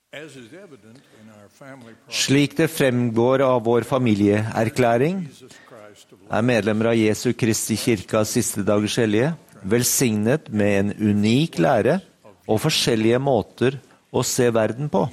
Slik det fremgår av vår familieerklæring, medlemmer av Jesu Kristi kirkas siste dagers hellige velsignet med en unik lære og forskjellige måter å se verden på.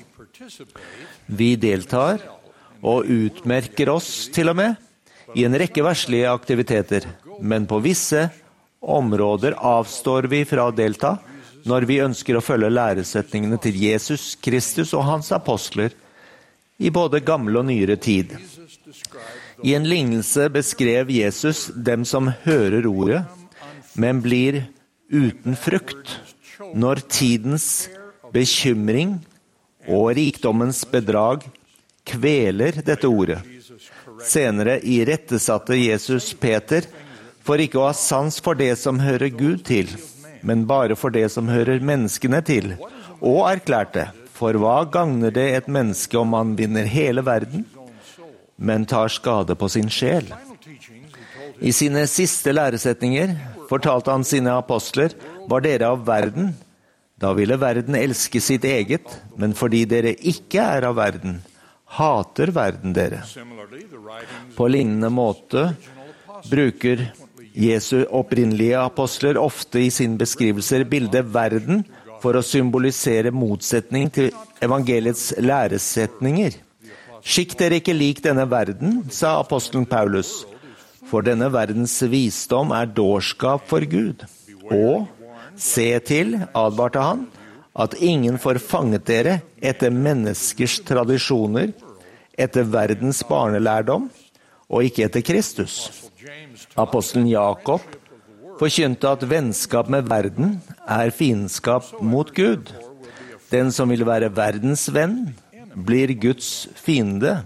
Vi deltar og utmerker oss til og med i en rekke verslige aktiviteter, men på visse områder avstår vi fra å delta når vi ønsker å følge læresetningene til Jesus Kristus og hans apostler i både gamle og nyere tid. I en lignelse beskrev Jesus dem som hører ordet, men blir uten frukt når tidens bekymring og rikdommens bedrag kveler dette ordet. Senere irettesatte Jesus Peter for ikke å ha sans for det som hører Gud til, men bare for det som hører menneskene til, og erklærte, for hva gagner det et menneske om man vinner hele verden, men tar skade på sin sjel? I sine siste læresetninger fortalte han sine apostler, var dere av verden, da ville verden elske sitt eget, men fordi dere ikke er av verden, hater verden dere. På lignende måte bruker Jesu opprinnelige apostler ofte i sin beskrivelser bildet verden for å symbolisere motsetning til evangeliets læresetninger. Skikk dere ikke lik denne verden, sa apostelen Paulus, for denne verdens visdom er dårskap for Gud. Og se til, advarte han, at ingen får fanget dere etter menneskers tradisjoner, etter verdens barnelærdom, og ikke etter Kristus. Apostelen Jakob forkynte at vennskap med verden er fiendskap mot Gud. Den som vil være verdens venn, blir Guds fiende.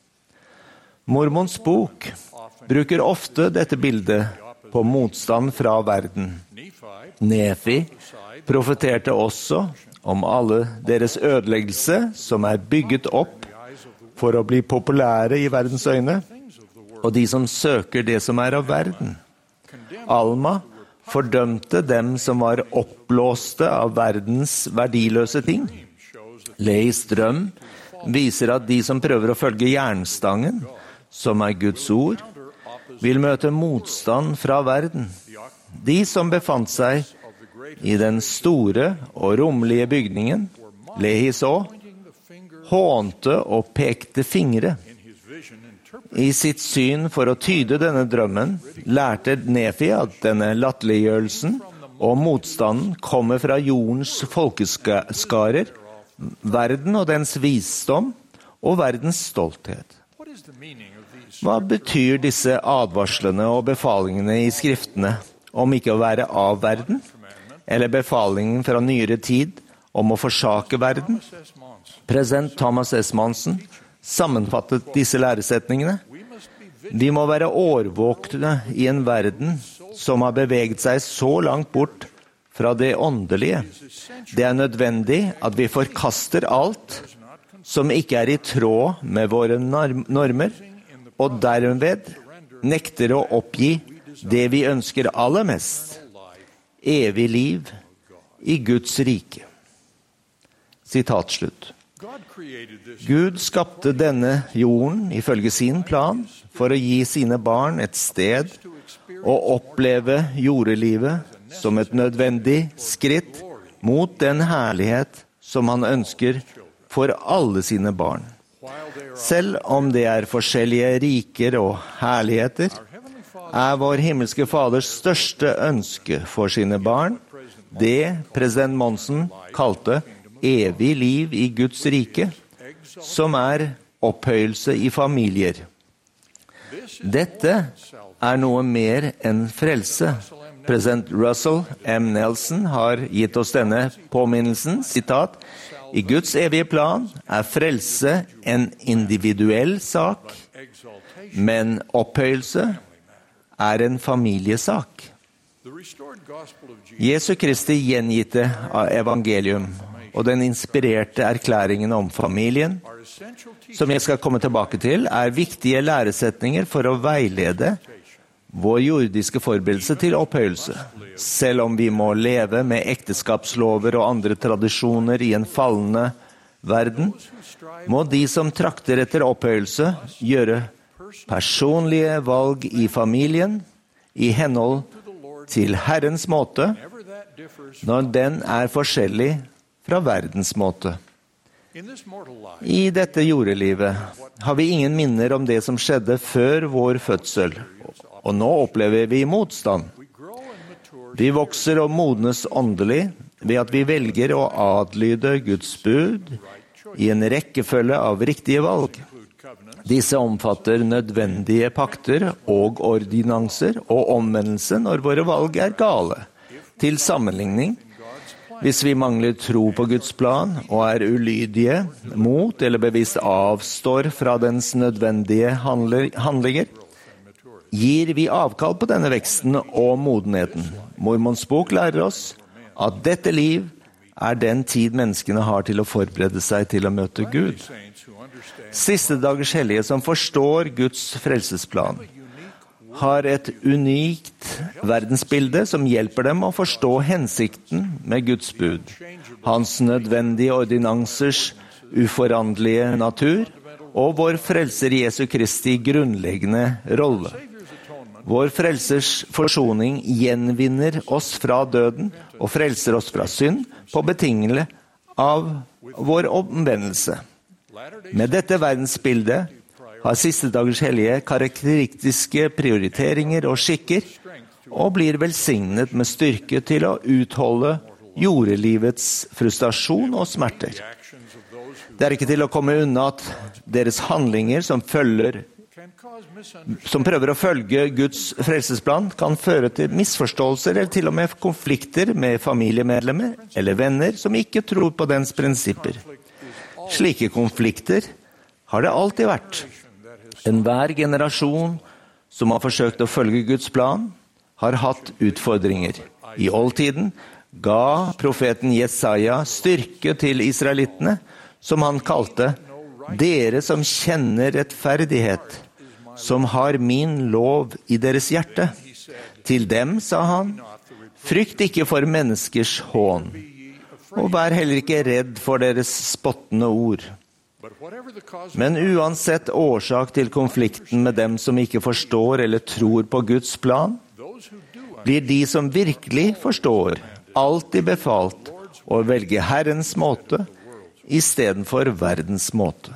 Mormons bok bruker ofte dette bildet på motstand fra verden. Nefi profeterte også om alle deres ødeleggelse som er bygget opp for å bli populære i verdens øyne, og de som søker det som er av verden. Alma fordømte dem som var oppblåste av verdens verdiløse ting. Lehis drøm viser at de som prøver å følge jernstangen, som er Guds ord, vil møte motstand fra verden. De som befant seg i den store og rommelige bygningen, Lehis også, hånte og pekte fingre. I sitt syn for å tyde denne drømmen, lærte Nefi at denne latterliggjørelsen og motstanden kommer fra jordens folkeskarer, verden og dens visdom og verdens stolthet. Hva betyr disse advarslene og befalingene i skriftene om ikke å være av verden, eller befalingen fra nyere tid om å forsake verden? President Thomas S. Monson sammenfattet disse læresetningene. Vi må være årvåkne i en verden som har beveget seg så langt bort fra det åndelige. Det er nødvendig at vi forkaster alt som ikke er i tråd med våre normer, og derved nekter å oppgi det vi ønsker aller mest, evig liv i Guds rike. Sitat slutt. Gud skapte denne jorden ifølge sin plan for å gi sine barn et sted og oppleve jordelivet som et nødvendig skritt mot den herlighet som han ønsker for alle sine barn. Selv om det er forskjellige riker og herligheter, er vår himmelske faders største ønske for sine barn det president Monson kalte evig liv i Guds rike, som er opphøyelse i familier. Dette er noe mer enn frelse. President Russell M. Nelson har gitt oss denne påminnelsen, sitat, «I Guds evige plan er frelse en individuell sak, men opphøyelse er en familiesak.» Jesu Kristi gjengitte evangelium og den inspirerte erklæringen om familien, som jeg skal komme tilbake til, er viktige læresetninger for å veilede vår jordiske forberedelse til opphøyelse. Selv om vi må leve med ekteskapslover og andre tradisjoner i en fallende verden, må de som trakter etter opphøyelse gjøre personlige valg i familien i henhold til Herrens måte, når den er forskjellig fra verdens måte. I dette jordelivet har vi ingen minner om det som skjedde før vår fødsel, og nå opplever vi motstand. Vi vokser og modnes åndelig ved at vi velger å adlyde Guds bud i en rekkefølge av riktige valg. Disse omfatter nødvendige pakter og ordinanser og omvendelse når våre valg er gale. Til sammenligning, hvis vi mangler tro på Guds plan og er ulydige mot eller bevisst avstår fra dens nødvendige handlinger, gir vi avkall på denne veksten og modenheten. Mormons bok lærer oss at dette liv er den tid menneskene har til å forberede seg til å møte Gud. Siste dagers hellige som forstår Guds frelsesplan, har et unikt verdensbilde som hjelper dem å forstå hensikten med Guds bud, hans nødvendige ordinansers uforanderlige natur og vår frelser Jesu Kristi grunnleggende rolle. Vår frelsers forsoning gjenvinner oss fra døden og frelser oss fra synd på betingelse av vår omvendelse. Med dette verdensbildet har siste dagers hellige karakteristiske prioriteringer og skikker, og blir velsignet med styrke til å utholde jordelivets frustrasjon og smerter. Det er ikke til å komme unna at deres handlinger som prøver å følge Guds frelsesplan, kan føre til misforståelser eller til og med konflikter med familiemedlemmer eller venner som ikke tror på dens prinsipper. Slike konflikter har det alltid vært. Enhver generasjon som har forsøkt å følge Guds plan, har hatt utfordringer. I oldtiden ga profeten Jesaja styrke til israelittene, som han kalte «Dere som kjenner rettferdighet, som har min lov i deres hjerte. Til dem, sa han, frykt ikke for menneskers hån, og vær heller ikke redd for deres spottende ord. Men uansett årsak til konflikten med dem som ikke forstår eller tror på Guds plan, blir de som virkelig forstår, alltid befalt å velge Herrens måte i stedet for verdens måte.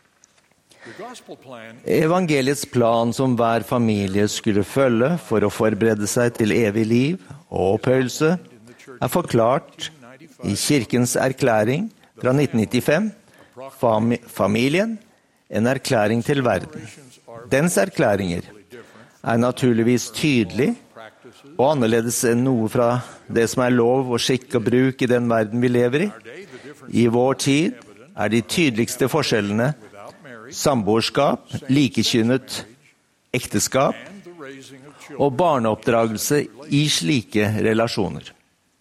Evangeliets plan som hver familie skulle følge for å forberede seg til evig liv og opphøyelse, er forklart i Kirkens erklæring fra 1995, Familien, en erklæring til verden. Dens erklæringer er naturligvis tydelig og annerledes enn noe fra det som er lov og skikk og bruk i den verden vi lever i. I vår tid er de tydeligste forskjellene samboerskap, likekjønnet ekteskap og barneoppdragelse i slike relasjoner.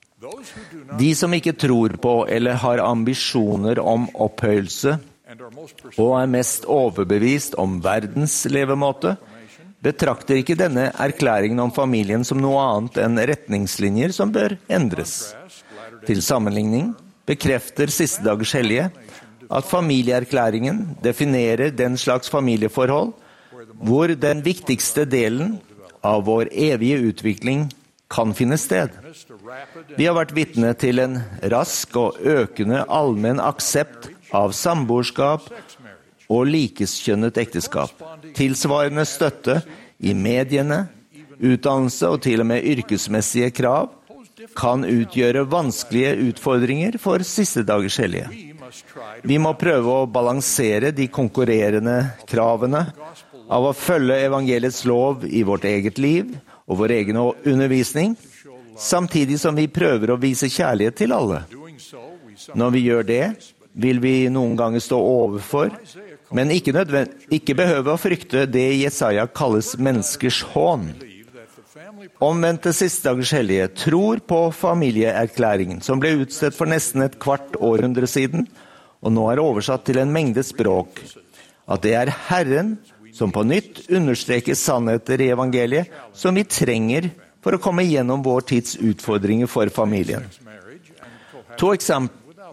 De som ikke tror på eller har ambisjoner om opphøyelse og er mest overbevist om verdens levemåte, betrakter ikke denne erklæringen om familien som noe annet enn retningslinjer som bør endres. Til sammenligning bekrefter siste dagers hellige at familieerklæringen definerer den slags familieforhold hvor den viktigste delen av vår evige utvikling kan finne sted. Vi har vært vitne til en rask og økende allmenn aksept av samboerskap og likekjønnet ekteskap. Tilsvarende støtte i mediene, utdannelse og til og med yrkesmessige krav kan utgjøre vanskelige utfordringer for siste dagers hellige. Vi må prøve å balansere de konkurrerende kravene av å følge evangeliets lov i vårt eget liv og vår egen undervisning, samtidig som vi prøver å vise kjærlighet til alle. Når vi gjør det, vil vi noen ganger stå overfor, men ikke behøve å frykte det Jesaja kalles menneskers hån. Omvendte siste dagers hellige tror på familieerklæringen, som ble utstedt for nesten et kvart århundre siden, og nå er oversatt til en mengde språk, at det er Herren som på nytt understreker sannheter i evangeliet som vi trenger for å komme gjennom vår tids utfordringer for familien. To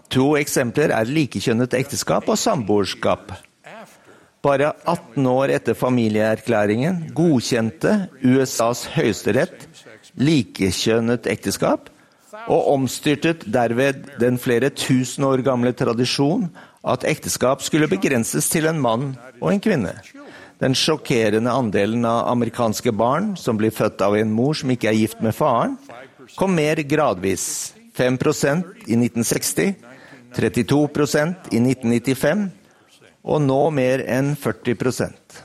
2 eksempler likekjønnet ekteskap og samboerskap. Bare 18 år etter familieerklæringen godkjente USAs høyesterett likekjønnet ekteskap og omstyrtet derved den flere tusen år gamle tradisjon at ekteskap skulle begrenses til en mann og en kvinne. Den sjokkerende andelen av amerikanske barn som blir født av en mor som ikke gift med faren, kom mer gradvis. 5% i 1960, 32% i 1995, og nå mer enn 40%.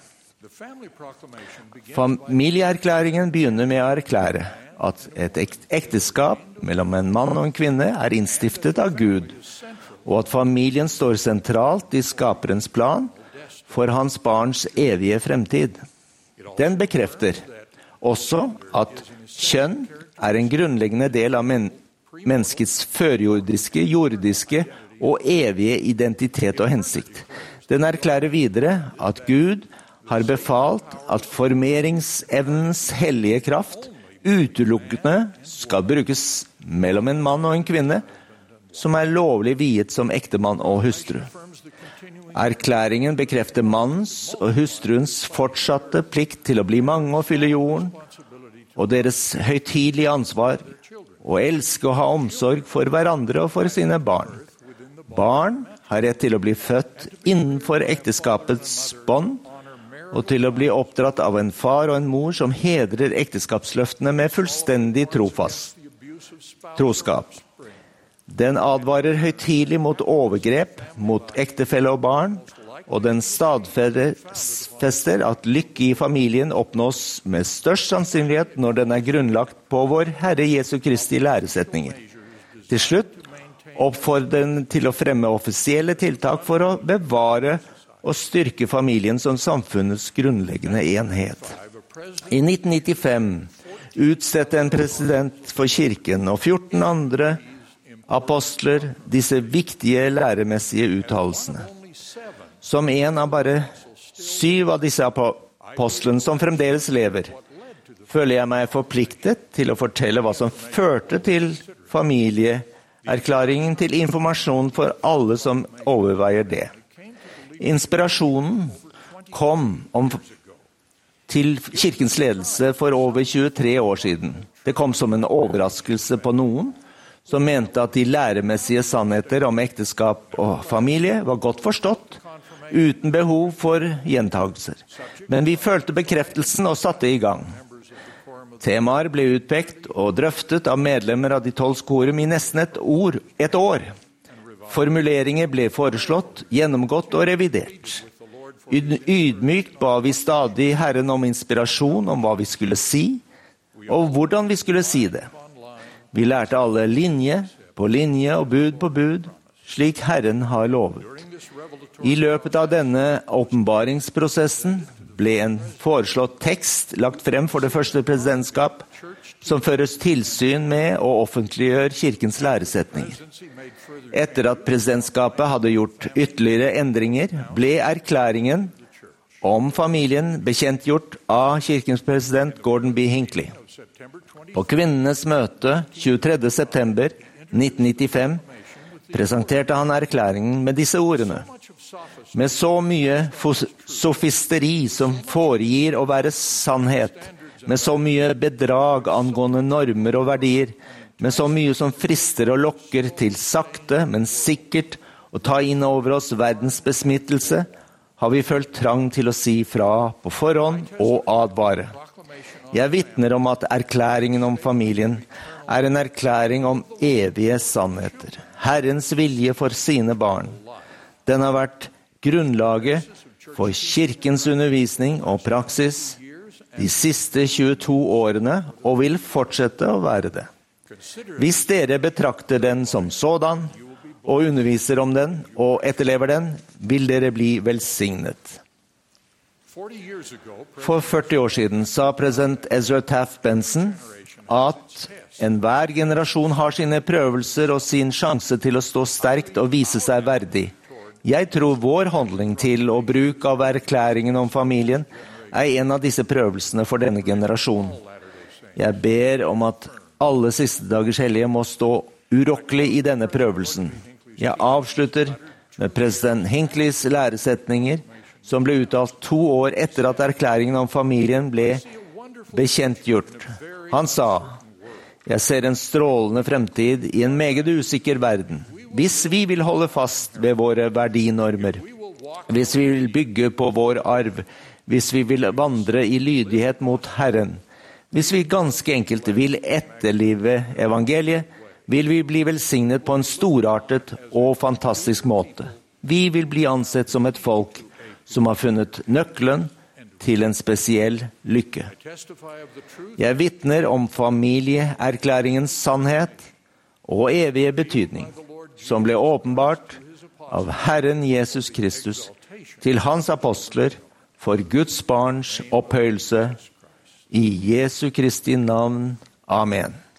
Familieerklæringen begynner med å erklære at et ekteskap mellom en mann og en kvinne innstiftet av Gud, og at familien står sentralt i skaperens plan for hans barns evige fremtid. Den bekrefter også at kjønn en grunnleggende del av menneskets førjordiske, jordiske og evige identitet og hensikt. Den erklærer videre at Gud har befalt at formeringsevnens hellige kraft utelukkende skal brukes mellom en mann og en kvinne som lovlig viet som ektemann og hustru. Erklæringen bekrefter mannens og hustruens fortsatte plikt til å bli mange og fylle jorden, og deres høytidelige ansvar å elske og ha omsorg for hverandre og for sine barn. Barn har rett til å bli født innenfor ekteskapets bånd, og til å bli oppdratt av en far og en mor som hedrer ekteskapsløftene med fullstendig troskap. Den advarer høytidelig mot overgrep, mot ektefelle og barn, og den stadfester at lykke i familien oppnås med størst sannsynlighet når den grunnlagt på vår Herre Jesu Kristi læresetninger. Til slutt oppfordrer den til å fremme offisielle tiltak for å bevare og styrke familien som samfunnets grunnleggende enhet. I 1995 utstedte en president for kirken og 14 andre apostler disse viktige læremessige uttalelsene. Som en av bare 7 av disse apostlene som fremdeles lever, føler jeg meg forpliktet til å fortelle hva som førte til familieerklæringen til informasjon for alle som overveier det. Inspirasjonen kom til kirkens ledelse for over 23 år siden. Det kom som en overraskelse på noen som mente at de læremessige sannheter om ekteskap og familie var godt forstått, uten behov for gjentagelser. Men vi følte bekreftelsen og satte i gang. Temaer ble utpekt og drøftet av medlemmer av de 12 skorum i nesten et år. Formuleringer ble foreslått, gjennomgått og revidert. Ydmykt ba vi stadig Herren om inspirasjon om hva vi skulle si, og hvordan vi skulle si det. Vi lærte alle linje på linje og bud på bud, slik Herren har lovet. I løpet av denne åpenbaringsprosessen ble en foreslått tekst lagt frem for det første presidentskap, som føres tilsyn med og offentliggjør kirkens læresetninger. Etter at presidentskapet hadde gjort ytterligere endringer, ble erklæringen om familien bekjentgjort av kirkens president Gordon B. Hinckley. På kvinnenes møte 23. september 1995 presenterte han erklæringen med disse ordene. Med så mye sofisteri som foregir å være sannhet, med så mye bedrag angående normer og verdier, med så mye som frister og lokker til sakte, men sikkert å ta inn over oss verdens besmittelse, har vi følt trang til å si fra på forhånd og advare. Jeg vitner om at erklæringen om familien en erklæring om evige sannheter, Herrens vilje for sine barn. Den har vært grunnlaget for kirkens undervisning og praksis de siste 22 årene og vil fortsette å være det. Hvis dere betrakter den som sådan og underviser om den og etterlever den, vil dere bli velsignet. For 40 år siden sa president Ezra Taft Benson at enhver generasjon har sine prøvelser og sin sjanse til å stå sterkt og vise seg verdig. Jeg tror vår holdning til og bruk av erklæringen om familien en av disse prøvelsene for denne generasjonen. Jeg ber om at alle siste dagers hellige må stå urokkelig i denne prøvelsen. Jeg avslutter med president Hinckley's læresetninger, som ble uttalt 2 år etter at erklæringen om familien ble bekjentgjort. Han sa: «Jeg ser en strålende fremtid i en meget usikker verden. Hvis vi vil holde fast ved våre verdinormer, hvis vi vil bygge på vår arv, hvis vi vil vandre i lydighet mot Herren, hvis vi ganske enkelt vil etterlive evangeliet, vil vi bli velsignet på en storartet og fantastisk måte. Vi vil bli ansett som et folk som har funnet nøkkelen til en spesiell lykke. Jeg vitner om familieerklæringens sannhet og evige betydning, som ble åpenbart av Herren Jesus Kristus til hans apostler for Guds barns opphøyelse i Jesu Kristi navn. Amen.